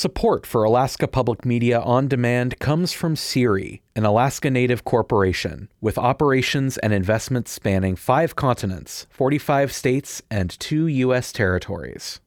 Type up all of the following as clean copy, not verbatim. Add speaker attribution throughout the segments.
Speaker 1: Support for Alaska Public Media on Demand comes from CIRI, an Alaska Native corporation with operations and investments spanning 5 continents, 45 states, and 2 U.S. territories.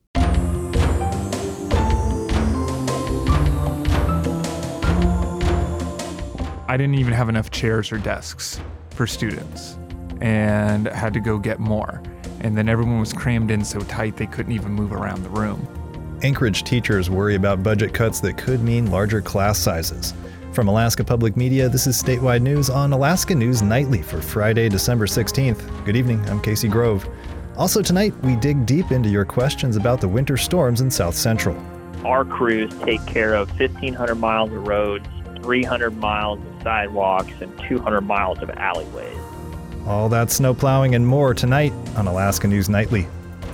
Speaker 2: I didn't even have enough chairs or desks for students and had to go get more. And then everyone was crammed in so tight they couldn't even move around the room.
Speaker 3: Anchorage teachers worry about budget cuts that could mean larger class sizes. From Alaska Public Media, this is Statewide News on Alaska News Nightly for Friday, December 16th. Good evening, I'm Casey Grove. Also tonight, we dig deep into your questions about the winter storms in South Central.
Speaker 4: Our crews take care of 1,500 miles of roads, 300 miles of sidewalks, and 200 miles of alleyways.
Speaker 3: All that snow plowing and more tonight on Alaska News Nightly.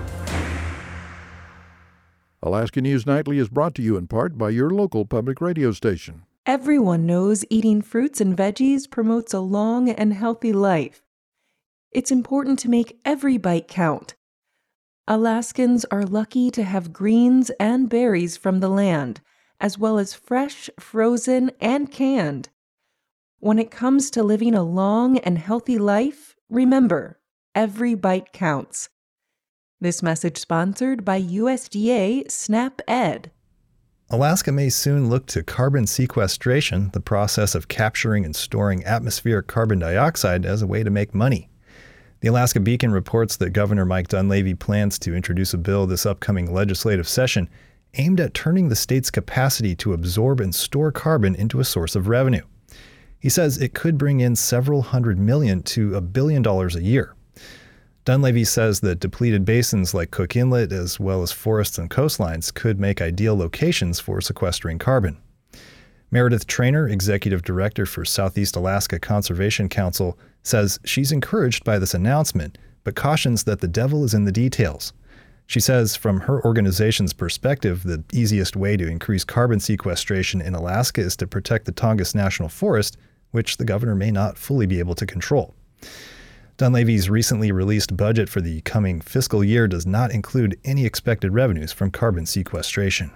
Speaker 5: Alaska News Nightly is brought to you in part by your local public radio station.
Speaker 6: Everyone knows eating fruits and veggies promotes a long and healthy life. It's important to make every bite count. Alaskans are lucky to have greens and berries from the land, as well as fresh, frozen, and canned. When it comes to living a long and healthy life, remember, every bite counts. This message sponsored by USDA SNAP-Ed.
Speaker 3: Alaska may soon look to carbon sequestration, the process of capturing and storing atmospheric carbon dioxide, as a way to make money. The Alaska Beacon reports that Governor Mike Dunleavy plans to introduce a bill this upcoming legislative session aimed at turning the state's capacity to absorb and store carbon into a source of revenue. He says it could bring in several $100 million to $1 billion a year. Dunleavy says that depleted basins like Cook Inlet, as well as forests and coastlines, could make ideal locations for sequestering carbon. Meredith Traynor, Executive Director for Southeast Alaska Conservation Council, says she's encouraged by this announcement, but cautions that the devil is in the details. She says from her organization's perspective, the easiest way to increase carbon sequestration in Alaska is to protect the Tongass National Forest, which the governor may not fully be able to control. Dunleavy's recently released budget for the coming fiscal year does not include any expected revenues from carbon sequestration.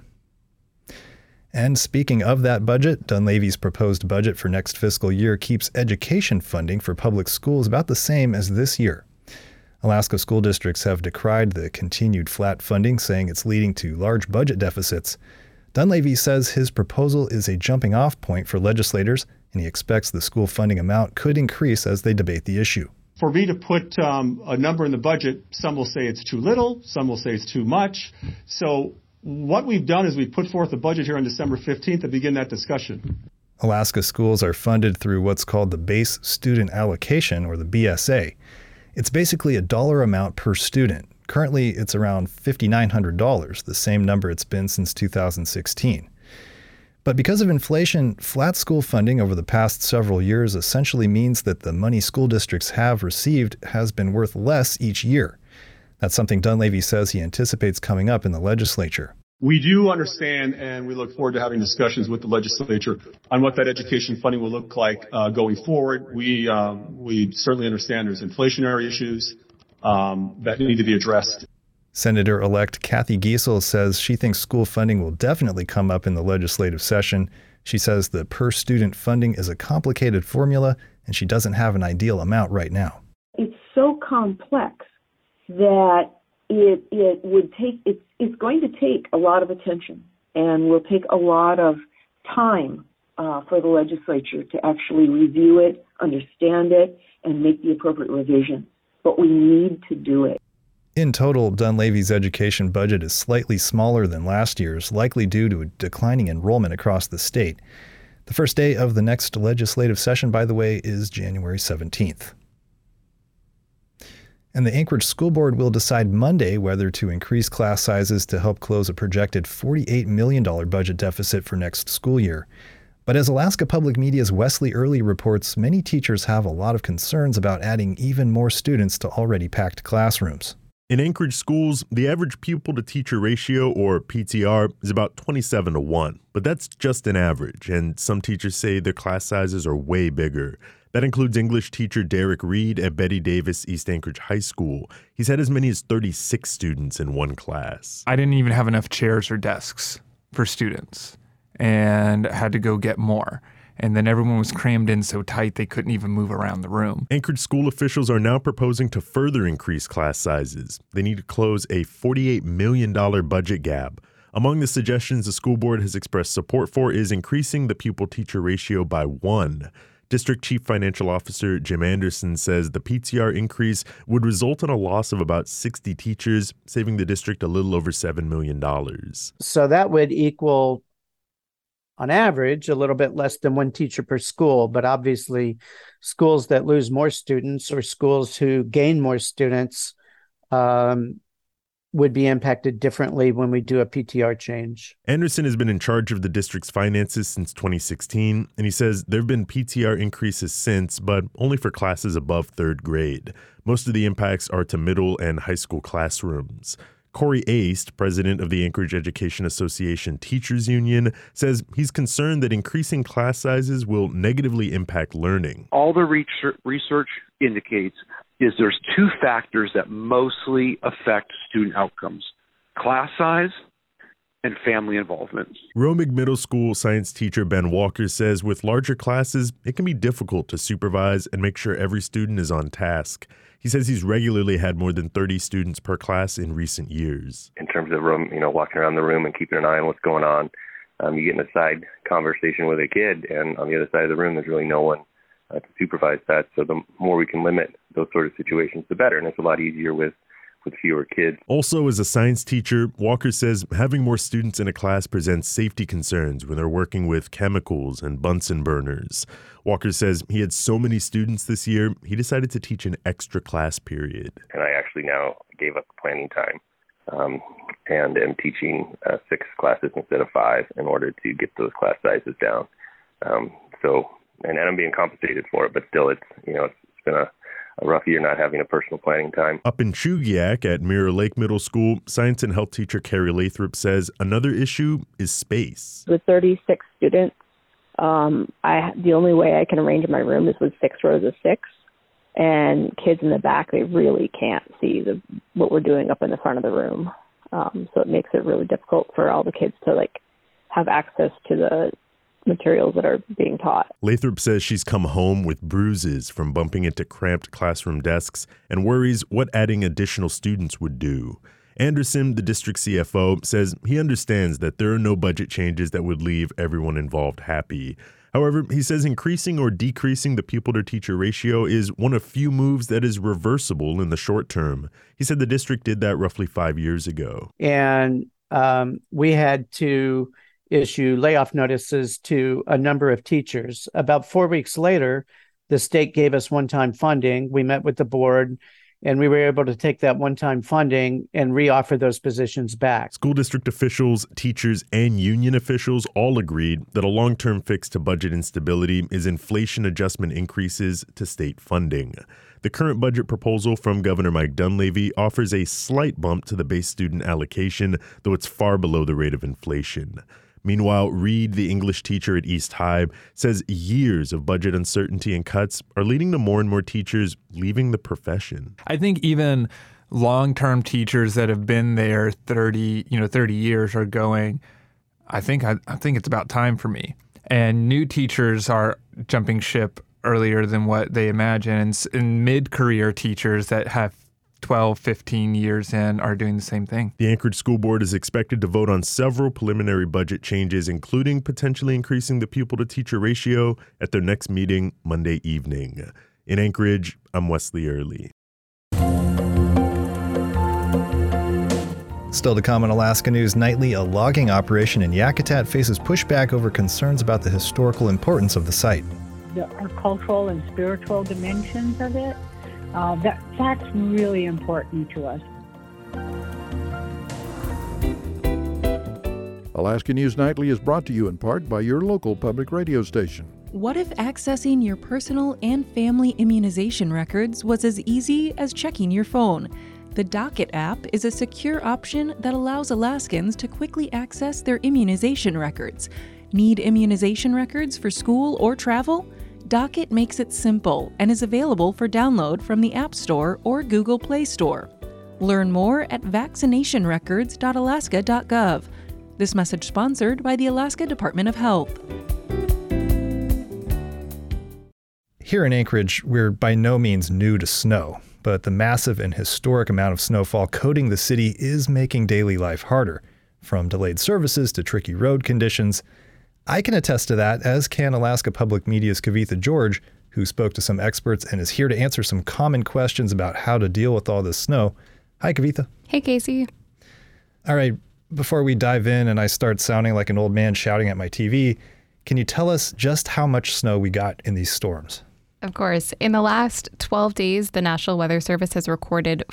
Speaker 3: And speaking of that budget, Dunleavy's proposed budget for next fiscal year keeps education funding for public schools about the same as this year. Alaska school districts have decried the continued flat funding, saying it's leading to large budget deficits. Dunleavy says his proposal is a jumping-off point for legislators, and he expects the school funding amount could increase as they debate the issue.
Speaker 7: For me to put a number in the budget, some will say it's too little, some will say it's too much. So what we've done is we put forth a budget here on December 15th to begin that discussion.
Speaker 3: Alaska schools are funded through what's called the Base Student Allocation, or the BSA. It's basically a dollar amount per student. Currently, it's around $5,900, the same number it's been since 2016. But because of inflation, flat school funding over the past several years essentially means that the money school districts have received has been worth less each year. That's something Dunleavy says he anticipates coming up in the legislature.
Speaker 7: We do understand, and we look forward to having discussions with the legislature on what that education funding will look like going forward. We certainly understand there's inflationary issues that need to be addressed.
Speaker 3: Senator-elect Kathy Giessel says she thinks school funding will definitely come up in the legislative session. She says the per-student funding is a complicated formula, and she doesn't have an ideal amount right now.
Speaker 8: It's so complex that it's going to take a lot of attention and will take a lot of time for the legislature to actually review it, understand it, and make the appropriate revisions. But we need to do it.
Speaker 3: In total, Dunleavy's education budget is slightly smaller than last year's, likely due to a declining enrollment across the state. The first day of the next legislative session, by the way, is January 17th. And the Anchorage School Board will decide Monday whether to increase class sizes to help close a projected $48 million budget deficit for next school year. But as Alaska Public Media's Wesley Early reports, many teachers have a lot of concerns about adding even more students to already packed classrooms.
Speaker 9: In Anchorage schools, the average pupil-to-teacher ratio, or PTR, is about 27-1, but that's just an average, and some teachers say their class sizes are way bigger. That includes English teacher Derek Reed at Betty Davis East Anchorage High School. He's had as many as 36 students in one class.
Speaker 2: I didn't even have enough chairs or desks for students and had to go get more. And then everyone was crammed in so tight they couldn't even move around the room.
Speaker 9: Anchorage school officials are now proposing to further increase class sizes. They need to close a $48 million budget gap. Among the suggestions the school board has expressed support for is increasing the pupil-teacher ratio by 1. District Chief Financial Officer Jim Anderson says the PTR increase would result in a loss of about 60 teachers, saving the district a little over $7 million.
Speaker 10: So that would equal, on average, a little bit less than one teacher per school. But obviously, schools that lose more students or schools who gain more students would be impacted differently when we do a PTR change.
Speaker 9: Anderson has been in charge of the district's finances since 2016, and he says there have been PTR increases since, but only for classes above third grade. Most of the impacts are to middle and high school classrooms. Corey Aist, president of the Anchorage Education Association Teachers Union, says he's concerned that increasing class sizes will negatively impact learning.
Speaker 11: All the research indicates is there's two factors that mostly affect student outcomes: class size and family involvement.
Speaker 9: Romig Middle School science teacher Ben Walker says with larger classes, it can be difficult to supervise and make sure every student is on task. He says he's regularly had more than 30 students per class in recent years.
Speaker 12: In terms of walking around the room and keeping an eye on what's going on, you get in a side conversation with a kid, and on the other side of the room, there's really no one to supervise that. So the more we can limit those sort of situations, the better. And it's a lot easier with fewer kids.
Speaker 9: Also, as a science teacher, Walker says having more students in a class presents safety concerns when they're working with chemicals and Bunsen burners. Walker says he had so many students this year, he decided to teach an extra class period.
Speaker 12: And I actually now gave up planning time and am teaching 6 classes instead of 5 in order to get those class sizes down. And I'm being compensated for it, but still it's been a rough year not having a personal planning time.
Speaker 9: Up in Chugiak at Mirror Lake Middle School, science and health teacher Carrie Lathrop says another issue is space.
Speaker 13: With 36 students, the only way I can arrange my room is with 6 rows of 6. And kids in the back, they really can't see what we're doing up in the front of the room. So it makes it really difficult for all the kids to have access to the materials that are being taught.
Speaker 9: Lathrop says she's come home with bruises from bumping into cramped classroom desks and worries what adding additional students would do. Anderson, the district CFO, says he understands that there are no budget changes that would leave everyone involved happy. However, he says increasing or decreasing the pupil-to-teacher ratio is one of few moves that is reversible in the short term. He said the district did that roughly 5 years ago.
Speaker 10: And we had to issue layoff notices to a number of teachers. About 4 weeks later, the state gave us one-time funding. We met with the board, and we were able to take that one-time funding and reoffer those positions back.
Speaker 9: School district officials, teachers, and union officials all agreed that a long-term fix to budget instability is inflation adjustment increases to state funding. The current budget proposal from Governor Mike Dunleavy offers a slight bump to the base student allocation, though it's far below the rate of inflation. Meanwhile, Reed, the English teacher at East High, says years of budget uncertainty and cuts are leading to more and more teachers leaving the profession.
Speaker 2: I think even long-term teachers that have been there 30 years are going, I think it's about time for me. And new teachers are jumping ship earlier than what they imagine. And mid-career teachers that have 12, 15 years in are doing the same thing.
Speaker 9: The Anchorage School Board is expected to vote on several preliminary budget changes, including potentially increasing the pupil-to-teacher ratio at their next meeting Monday evening. In Anchorage, I'm Wesley Early.
Speaker 3: Still to come on Alaska News Nightly, a logging operation in Yakutat faces pushback over concerns about the historical importance of the site.
Speaker 14: Our cultural and spiritual dimensions of it. That's really important to us.
Speaker 5: Alaska News Nightly is brought to you in part by your local public radio station.
Speaker 6: What if accessing your personal and family immunization records was as easy as checking your phone? The Docket app is a secure option that allows Alaskans to quickly access their immunization records. Need immunization records for school or travel? Docket makes it simple and is available for download from the App Store or Google Play Store. Learn more at vaccinationrecords.alaska.gov. This message sponsored by the Alaska Department of Health.
Speaker 3: Here in Anchorage, we're by no means new to snow, but the massive and historic amount of snowfall coating the city is making daily life harder, from delayed services to tricky road conditions. I can attest to that, as can Alaska Public Media's Kavitha George, who spoke to some experts and is here to answer some common questions about how to deal with all this snow. Hi, Kavitha.
Speaker 15: Hey, Casey.
Speaker 3: All right, before we dive in and I start sounding like an old man shouting at my TV, can you tell us just how much snow we got in these storms?
Speaker 15: Of course. In the last 12 days, the National Weather Service has recorded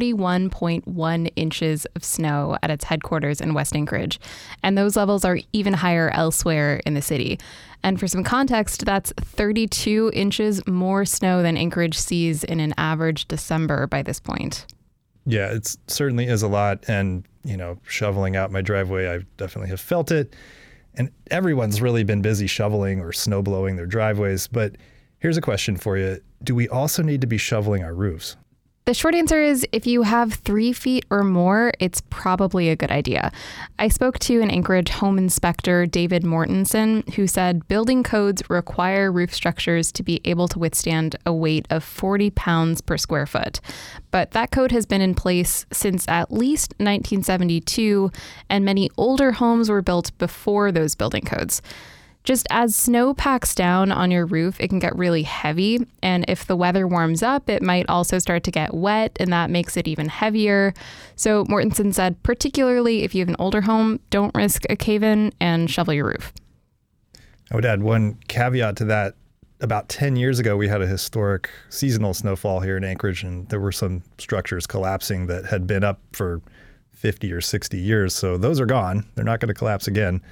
Speaker 15: 41.1 inches of snow at its headquarters in West Anchorage. And those levels are even higher elsewhere in the city. And for some context, that's 32 inches more snow than Anchorage sees in an average December by this point.
Speaker 3: Yeah, it certainly is a lot. And, shoveling out my driveway, I definitely have felt it. And everyone's really been busy shoveling or snow blowing their driveways. But here's a question for you. Do we also need to be shoveling our roofs?
Speaker 15: The short answer is if you have 3 feet or more, it's probably a good idea. I spoke to an Anchorage home inspector, David Mortensen, who said building codes require roof structures to be able to withstand a weight of 40 pounds per square foot. But that code has been in place since at least 1972, and many older homes were built before those building codes. Just as snow packs down on your roof, it can get really heavy. And if the weather warms up, it might also start to get wet, and that makes it even heavier. So Mortensen said, particularly if you have an older home, don't risk a cave-in and shovel your roof.
Speaker 3: I would add one caveat to that. About 10 years ago, we had a historic seasonal snowfall here in Anchorage, and there were some structures collapsing that had been up for 50 or 60 years. So those are gone. They're not going to collapse again.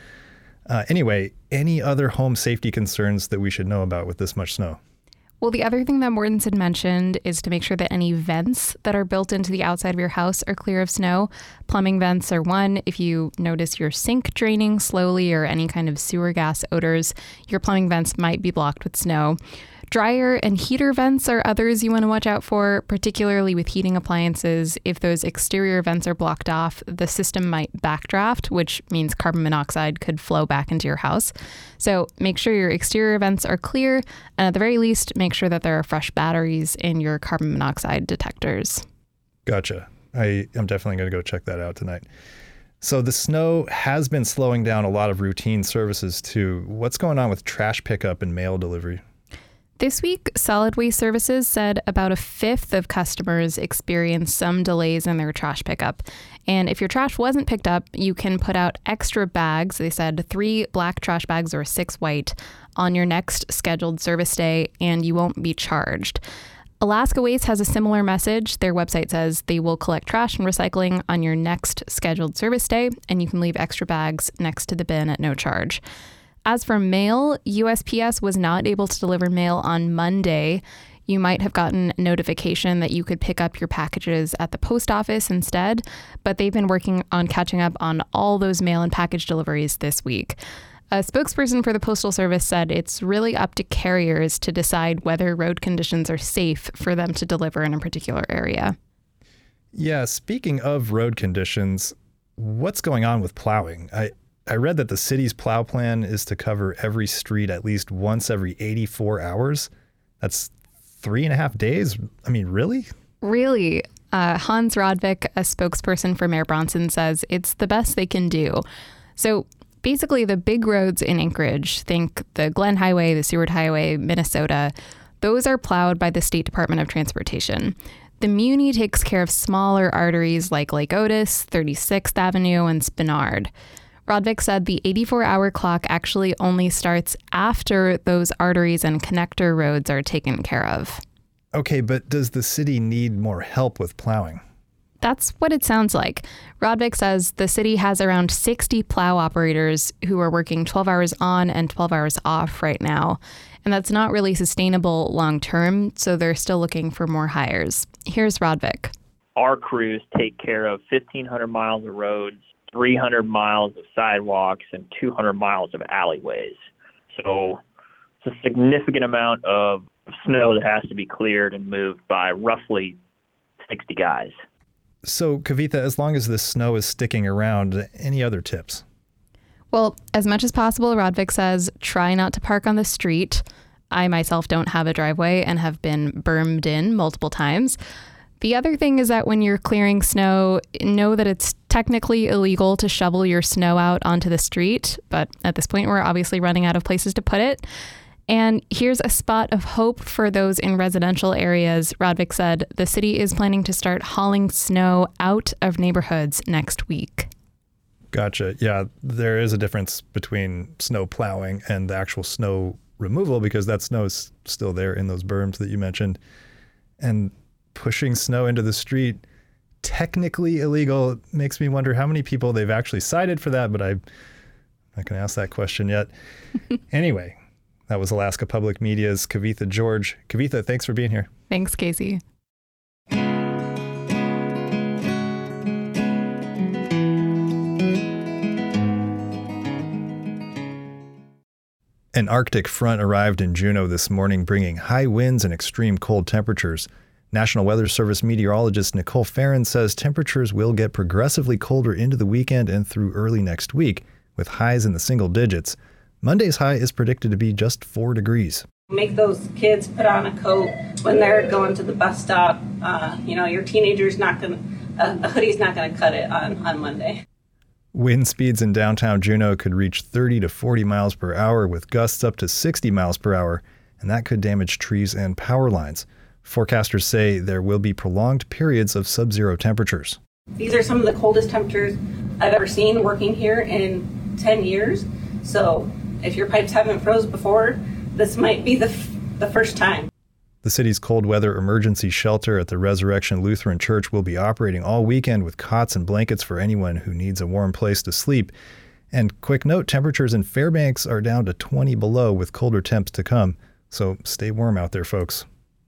Speaker 3: Anyway, any other home safety concerns that we should know about with this much snow?
Speaker 15: Well, the other thing that Mortensen mentioned is to make sure that any vents that are built into the outside of your house are clear of snow. Plumbing vents are one. If you notice your sink draining slowly or any kind of sewer gas odors, your plumbing vents might be blocked with snow. Dryer and heater vents are others you want to watch out for, particularly with heating appliances. If those exterior vents are blocked off, the system might backdraft, which means carbon monoxide could flow back into your house. So make sure your exterior vents are clear, and at the very least, make sure that there are fresh batteries in your carbon monoxide detectors.
Speaker 3: Gotcha. I'm definitely going to go check that out tonight. So the snow has been slowing down a lot of routine services too. What's going on with trash pickup and mail delivery?
Speaker 15: This week, Solid Waste Services said about a fifth of customers experienced some delays in their trash pickup. And if your trash wasn't picked up, you can put out extra bags. They said 3 black trash bags or 6 white on your next scheduled service day, and you won't be charged. Alaska Waste has a similar message. Their website says they will collect trash and recycling on your next scheduled service day, and you can leave extra bags next to the bin at no charge. As for mail, USPS was not able to deliver mail on Monday. You might have gotten a notification that you could pick up your packages at the post office instead, but they've been working on catching up on all those mail and package deliveries this week. A spokesperson for the Postal Service said it's really up to carriers to decide whether road conditions are safe for them to deliver in a particular area.
Speaker 3: Yeah, speaking of road conditions, what's going on with plowing? I read that the city's plow plan is to cover every street at least once every 84 hours. That's 3.5 days. I mean, really?
Speaker 15: Really? Hans Rodvik, a spokesperson for Mayor Bronson, says it's the best they can do. So basically, the big roads in Anchorage, think the Glen Highway, the Seward Highway, Minnesota, those are plowed by the State Department of Transportation. The Muni takes care of smaller arteries like Lake Otis, 36th Avenue, and Spenard. Rodvik said the 84-hour clock actually only starts after those arteries and connector roads are taken care of.
Speaker 3: Okay, but does the city need more help with plowing?
Speaker 15: That's what it sounds like. Rodvik says the city has around 60 plow operators who are working 12 hours on and 12 hours off right now. And that's not really sustainable long term, so they're still looking for more hires. Here's Rodvik.
Speaker 4: Our crews take care of 1,500 miles of roads, 300 miles of sidewalks, and 200 miles of alleyways. So it's a significant amount of snow that has to be cleared and moved by roughly 60 guys.
Speaker 3: So, Kavitha, as long as this snow is sticking around, any other tips?
Speaker 15: Well, as much as possible, Rodvik says, try not to park on the street. I myself don't have a driveway and have been bermed in multiple times. The other thing is that when you're clearing snow, know that it's technically illegal to shovel your snow out onto the street, but at this point, we're obviously running out of places to put it. And here's a spot of hope for those in residential areas. Rodvik said the city is planning to start hauling snow out of neighborhoods next week.
Speaker 3: Gotcha. Yeah, there is a difference between snow plowing and the actual snow removal because that snow is still there in those berms that you mentioned. And pushing snow into the street, technically illegal. It makes me wonder how many people they've actually cited for that, but I'm not going to ask that question yet. Anyway, that was Alaska Public Media's Kavitha George. Kavitha, thanks for being here.
Speaker 15: Thanks, Casey.
Speaker 3: An Arctic front arrived in Juneau this morning, bringing high winds and extreme cold temperatures. National Weather Service meteorologist Nicole Farron says temperatures will get progressively colder into the weekend and through early next week, with highs in the single digits. Monday's high is predicted to be just 4 degrees.
Speaker 16: Make those kids put on a coat when they're going to the bus stop. Your teenager's not going to, a hoodie's not going to cut it on Monday.
Speaker 3: Wind speeds in downtown Juneau could reach 30 to 40 miles per hour with gusts up to 60 miles per hour, and that could damage trees and power lines. Forecasters say there will be prolonged periods of sub-zero temperatures.
Speaker 16: These are some of the coldest temperatures I've ever seen working here in 10 years. So if your pipes haven't froze before, this might be the first time.
Speaker 3: The city's cold weather emergency shelter at the Resurrection Lutheran Church will be operating all weekend with cots and blankets for anyone who needs a warm place to sleep. And quick note, temperatures in Fairbanks are down to 20 below with colder temps to come. So stay warm out there, folks.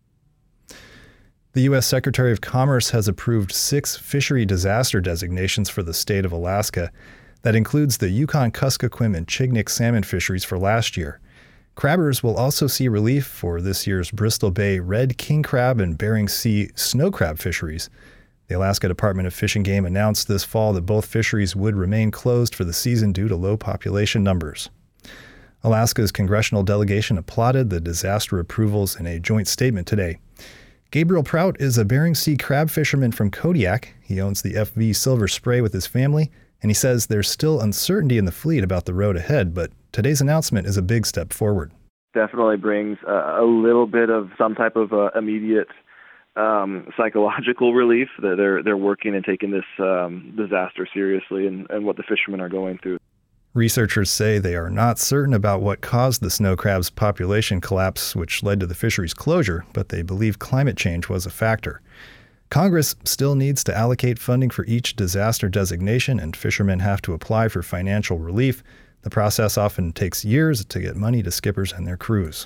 Speaker 3: The U.S. Secretary of Commerce has approved 6 fishery disaster designations for the state of Alaska. That includes the Yukon-Kuskokwim and Chignik salmon fisheries for last year. Crabbers will also see relief for this year's Bristol Bay red king crab and Bering Sea snow crab fisheries. The Alaska Department of Fish and Game announced this fall that both fisheries would remain closed for the season due to low population numbers. Alaska's congressional delegation applauded the disaster approvals in a joint statement today. Gabriel Prout is a Bering Sea crab fisherman from Kodiak. He owns the FV Silver Spray with his family, and he says there's still uncertainty in the fleet about the road ahead, but today's announcement is a big step forward.
Speaker 17: Definitely brings a little bit of some type of immediate psychological relief that they're working and taking this disaster seriously and what the fishermen are going through.
Speaker 3: Researchers say they are not certain about what caused the snow crab's population collapse, which led to the fishery's closure, but they believe climate change was a factor. Congress still needs to allocate funding for each disaster designation, and fishermen have to apply for financial relief. The process often takes years to get money to skippers and their crews.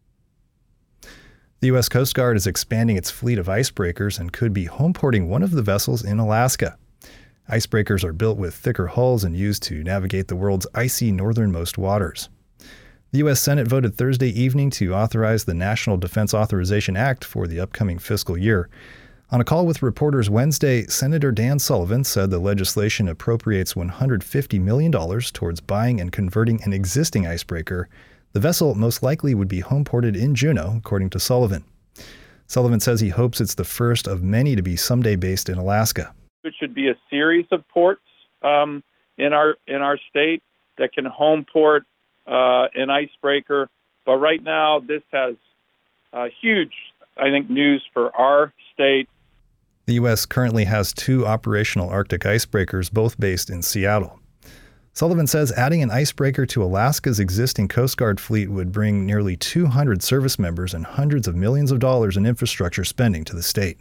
Speaker 3: The U.S. Coast Guard is expanding its fleet of icebreakers and could be homeporting one of the vessels in Alaska. Icebreakers are built with thicker hulls and used to navigate the world's icy northernmost waters. The U.S. Senate voted Thursday evening to authorize the National Defense Authorization Act for the upcoming fiscal year. On a call with reporters Wednesday, Senator Dan Sullivan said the legislation appropriates $150 million towards buying and converting an existing icebreaker. The vessel most likely would be homeported in Juneau, according to Sullivan. Sullivan says he hopes it's the first of many to be someday based in Alaska.
Speaker 18: It should be a series of ports in our state that can home port an icebreaker. But right now, this has huge, news for our state.
Speaker 3: The U.S. currently has 2 operational Arctic icebreakers, both based in Seattle. Sullivan says adding an icebreaker to Alaska's existing Coast Guard fleet would bring nearly 200 service members and hundreds of millions of dollars in infrastructure spending to the state.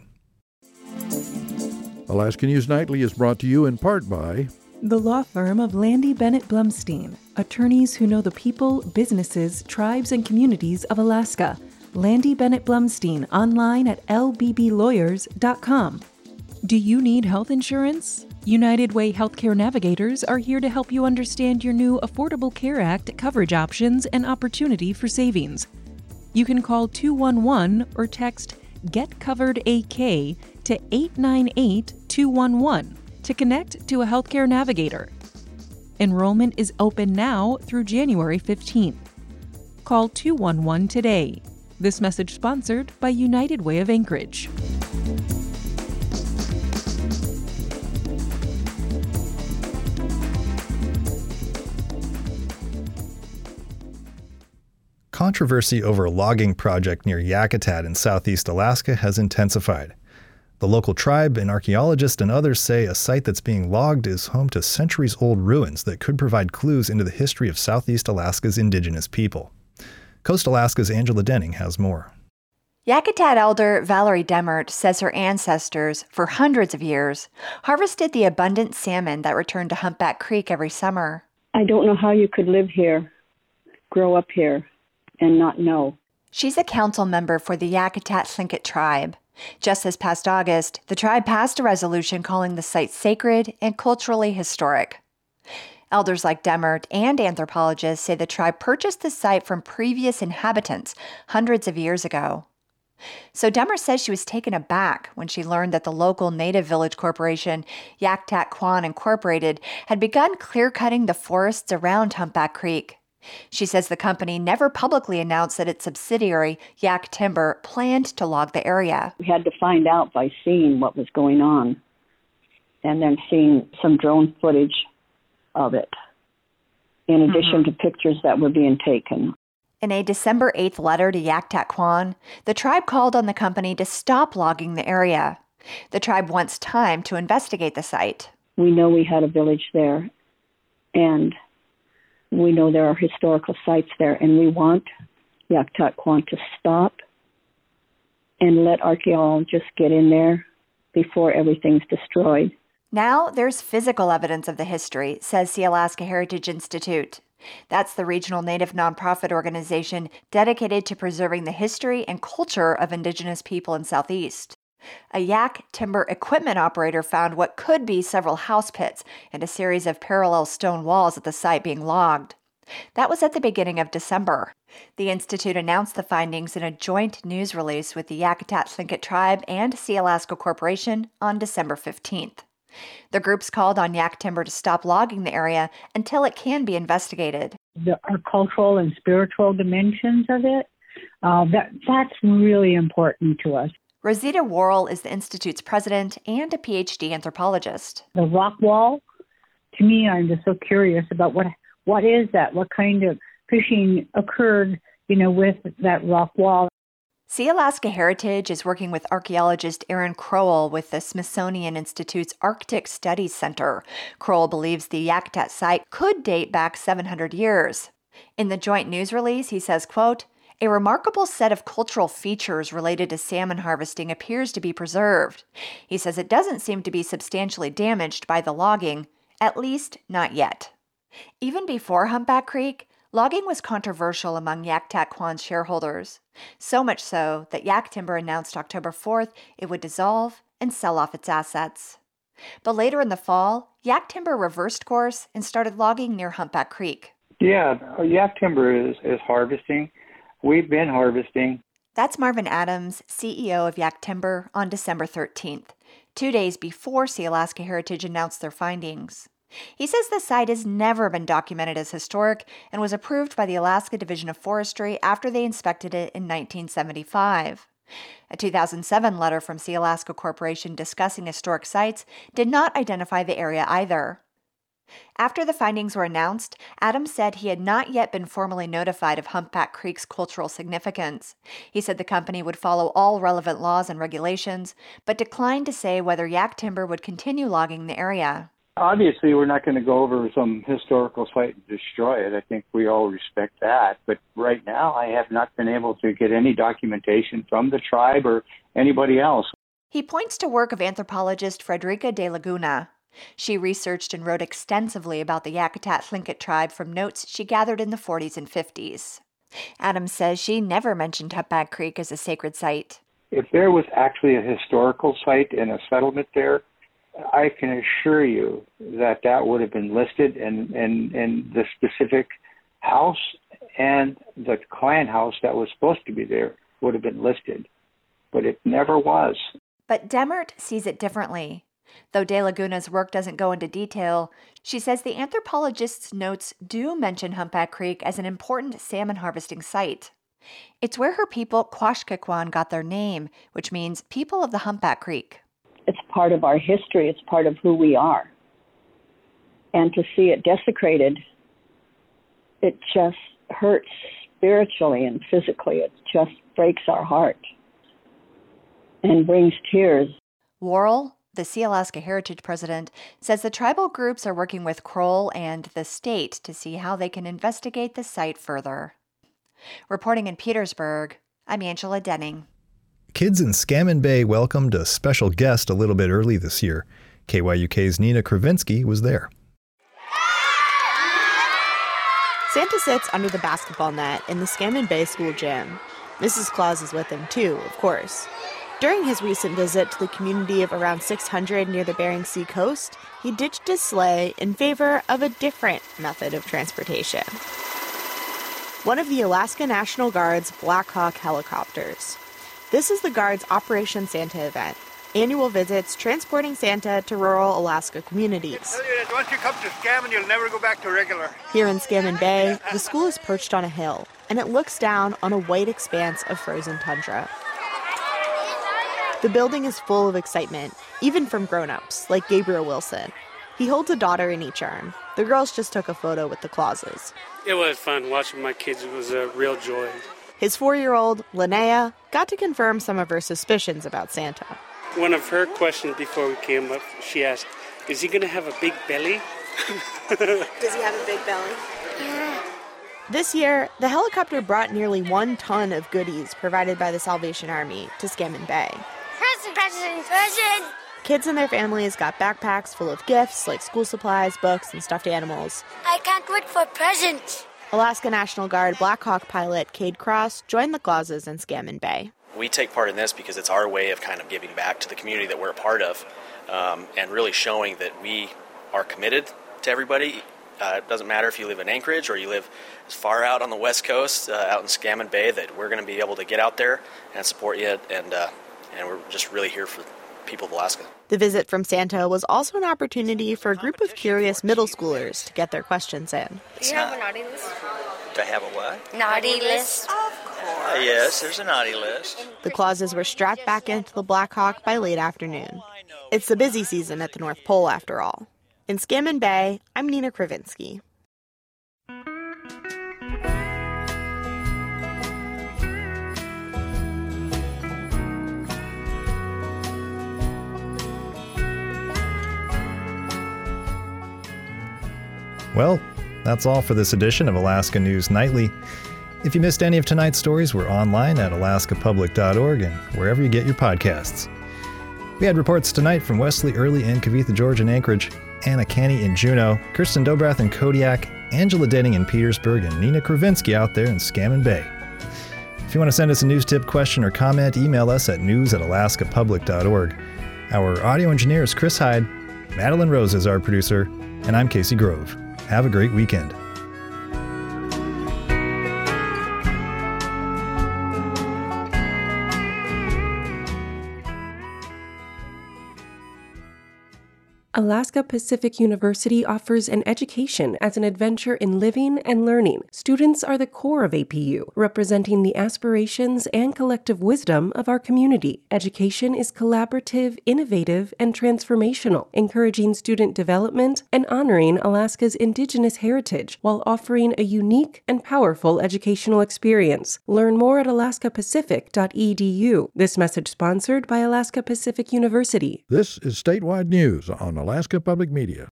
Speaker 5: Alaska News Nightly is brought to you in part by
Speaker 6: the law firm of Landy Bennett Blumstein, attorneys who know the people, businesses, tribes, and communities of Alaska. Landy Bennett Blumstein, online at lbblawyers.com. Do you need health insurance? United Way Healthcare Navigators are here to help you understand your new Affordable Care Act coverage options and opportunity for savings. You can call 211 or text GetCoveredAK to 898-211 to connect to a healthcare navigator. Enrollment is open now through January 15th. Call 211 today. This message sponsored by United Way of Anchorage.
Speaker 3: Controversy over a logging project near Yakutat in southeast Alaska has intensified. The local tribe and archaeologists and others say a site that's being logged is home to centuries-old ruins that could provide clues into the history of southeast Alaska's indigenous people. Coast Alaska's Angela Denning has more.
Speaker 19: Yakutat elder Valerie Demert says her ancestors, for hundreds of years, harvested the abundant salmon that returned to Humpback Creek every summer.
Speaker 8: I don't know how you could live here, grow up here, and not know.
Speaker 19: She's a council member for the Yakutat Tlingit tribe. Just this past August, the tribe passed a resolution calling the site sacred and culturally historic. Elders like Demert and anthropologists say the tribe purchased the site from previous inhabitants hundreds of years ago. So Demert says she was taken aback when she learned that the local native village corporation, Yakutat Quon Incorporated, had begun clear-cutting the forests around Humpback Creek. She says the company never publicly announced that its subsidiary, Yak Timber, planned to log the area.
Speaker 8: We had to find out by seeing what was going on and then seeing some drone footage of it, in addition to pictures that were being taken.
Speaker 19: In a December 8th letter to Yakutat Quon, the tribe called on the company to stop logging the area. The tribe wants time to investigate the site.
Speaker 8: We know we had a village there, and we know there are historical sites there, and we want Yakutat Quon to stop and let archaeologists get in there before everything's destroyed.
Speaker 19: Now there's physical evidence of the history, says the Alaska Heritage Institute. That's the regional Native nonprofit organization dedicated to preserving the history and culture of Indigenous people in Southeast. A Yak Timber equipment operator found what could be several house pits and a series of parallel stone walls at the site being logged. That was at the beginning of December. The Institute announced the findings in a joint news release with the Yakutat Tlingit Tribe and Sea Alaska Corporation on December 15th. The groups called on Yak Timber to stop logging the area until it can be investigated.
Speaker 14: Our cultural and spiritual dimensions of it, that's really important to us.
Speaker 19: Rosita Worrell is the Institute's president and a PhD anthropologist.
Speaker 14: The rock wall, to me, I'm just so curious about what is that? What kind of fishing occurred, with that rock wall?
Speaker 19: Sea Alaska Heritage is working with archaeologist Aaron Crowell with the Smithsonian Institute's Arctic Studies Center. Crowell believes the Yakutat site could date back 700 years. In the joint news release, he says, quote, "A remarkable set of cultural features related to salmon harvesting appears to be preserved." He says it doesn't seem to be substantially damaged by the logging, at least not yet. Even before Humpback Creek, logging was controversial among Yakutat Quon's shareholders, so much so that Yak Timber announced October 4th it would dissolve and sell off its assets. But later in the fall, Yak Timber reversed course and started logging near Humpback Creek.
Speaker 20: Yeah, Yak Timber is harvesting. We've been harvesting.
Speaker 19: That's Marvin Adams, CEO of Yak Timber, on December 13th, 2 days before Sea Alaska Heritage announced their findings. He says the site has never been documented as historic and was approved by the Alaska Division of Forestry after they inspected it in 1975. A 2007 letter from Sea Alaska Corporation discussing historic sites did not identify the area either. After the findings were announced, Adams said he had not yet been formally notified of Humpback Creek's cultural significance. He said the company would follow all relevant laws and regulations, but declined to say whether Yak Timber would continue logging the area.
Speaker 20: Obviously, we're not going to go over some historical site and destroy it. I think we all respect that. But right now, I have not been able to get any documentation from the tribe or anybody else.
Speaker 19: He points to work of anthropologist Frederica de Laguna. She researched and wrote extensively about the Yakutat Tlingit tribe from notes she gathered in the 40s and 50s. Adams says she never mentioned Humpback Creek as a sacred site.
Speaker 20: If there was actually a historical site and a settlement there, I can assure you that would have been listed, and the specific house and the clan house that was supposed to be there would have been listed. But it never was.
Speaker 19: But Demert sees it differently. Though De Laguna's work doesn't go into detail, she says the anthropologist's notes do mention Humpback Creek as an important salmon harvesting site. It's where her people, Quashkekwan, got their name, which means people of the Humpback Creek.
Speaker 14: It's part of our history. It's part of who we are. And to see it desecrated, it just hurts spiritually and physically. It just breaks our heart and brings tears.
Speaker 19: Worrell, the Sea Alaska Heritage president, says the tribal groups are working with Kroll and the state to see how they can investigate the site further. Reporting in Petersburg, I'm Angela Denning.
Speaker 3: Kids in Scammon Bay welcomed a special guest a little bit early this year. KYUK's Nina Kravinsky was there.
Speaker 21: Santa sits under the basketball net in the Scammon Bay school gym. Mrs. Claus is with him too, of course. During his recent visit to the community of around 600 near the Bering Sea coast, he ditched his sleigh in favor of a different method of transportation. One of the Alaska National Guard's Black Hawk helicopters. This is the Guard's Operation Santa event, annual visits transporting Santa to rural Alaska communities.
Speaker 22: I tell you that once you come to Scammon, you'll never go back to regular.
Speaker 21: Here in Scammon Bay, the school is perched on a hill, and it looks down on a white expanse of frozen tundra. The building is full of excitement, even from grown-ups, like Gabriel Wilson. He holds a daughter in each arm. The girls just took a photo with the Clauses.
Speaker 23: It was fun. Watching my kids was a real joy.
Speaker 21: His 4-year-old, Linnea, got to confirm some of her suspicions about Santa.
Speaker 23: One of her questions before we came up, she asked, is he going to have a big belly?
Speaker 21: Does he have a big belly? Yeah. This year, the helicopter brought nearly 1 ton of goodies provided by the Salvation Army to Scammon Bay.
Speaker 24: Present!
Speaker 21: Kids and their families got backpacks full of gifts like school supplies, books, and stuffed animals.
Speaker 24: I can't wait for presents.
Speaker 21: Alaska National Guard Black Hawk pilot Cade Cross joined the Clauses in Scammon Bay.
Speaker 25: We take part in this because it's our way of kind of giving back to the community that we're a part of, and really showing that we are committed to everybody. It doesn't matter if you live in Anchorage or you live as far out on the West Coast, out in Scammon Bay, that we're going to be able to get out there and support you, and we're just really here for people of Alaska.
Speaker 21: The visit from Santa was also an opportunity for a group of curious middle schoolers to get their questions in.
Speaker 24: Do you have a naughty list?
Speaker 26: Do I have a what?
Speaker 24: Naughty list. Of course.
Speaker 26: Yes, there's a naughty list.
Speaker 21: The Clauses were strapped back into the Black Hawk by late afternoon. It's the busy season at the North Pole, after all. In Scammon Bay, I'm Nina Kravinsky.
Speaker 3: Well, that's all for this edition of Alaska News Nightly. If you missed any of tonight's stories, we're online at alaskapublic.org and wherever you get your podcasts. We had reports tonight from Wesley Early in Kavitha, George and Anchorage, Anna Canny in Juneau, Kirsten Dobrath in Kodiak, Angela Denning in Petersburg, and Nina Kravinsky out there in Scammon Bay. If you want to send us a news tip, question, or comment, email us at news@alaskapublic.org. Our audio engineer is Chris Hyde, Madeline Rose is our producer, and I'm Casey Grove. Have a great weekend.
Speaker 6: Alaska Pacific University offers an education as an adventure in living and learning. Students are the core of APU, representing the aspirations and collective wisdom of our community. Education is collaborative, innovative, and transformational, encouraging student development and honoring Alaska's Indigenous heritage while offering a unique and powerful educational experience. Learn more at alaskapacific.edu. This message sponsored by Alaska Pacific University.
Speaker 5: This is Statewide News on Alaska Public Media.